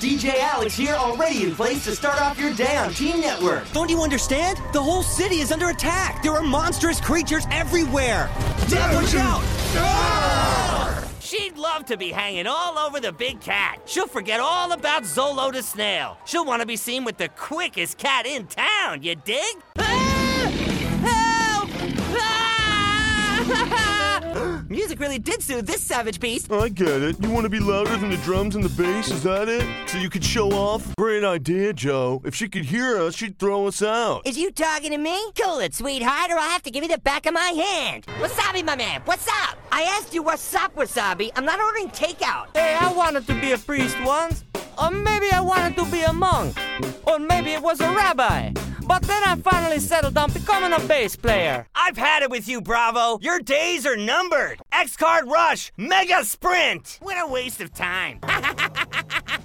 DJ Alex here, already in place to start off your day on Team Network. Don't you understand? The whole city is under attack. There are monstrous creatures everywhere. Dad, watch out! She'd love to be hanging all over the big cat. She'll forget all about Zolo the snail. She'll want to be seen with the quickest cat in town, you dig? Help! Music really did soothe this savage beast. I get it. You want to be louder than the drums and the bass, is that it? So you could show off? Great idea, Joe. If she could hear us, she'd throw us out. Is you talking to me? Cool it, sweetheart, or I'll have to give you the back of my hand. Wasabi, my man, what's up? I asked you what's up, Wasabi. I'm not ordering takeout. Hey, I wanted to be a priest once. Or maybe I wanted to be a monk. Or maybe it was a rabbi. But then I finally settled on becoming a bass player. I've had it with you, Bravo. Your days are numbered. X-Card Rush, Mega Sprint. What a waste of time.